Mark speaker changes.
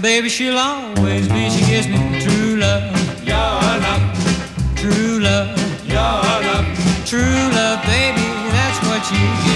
Speaker 1: Baby, she'll always be. She gives me true love. Your love. True love. Your love. True love, baby, that's what you give.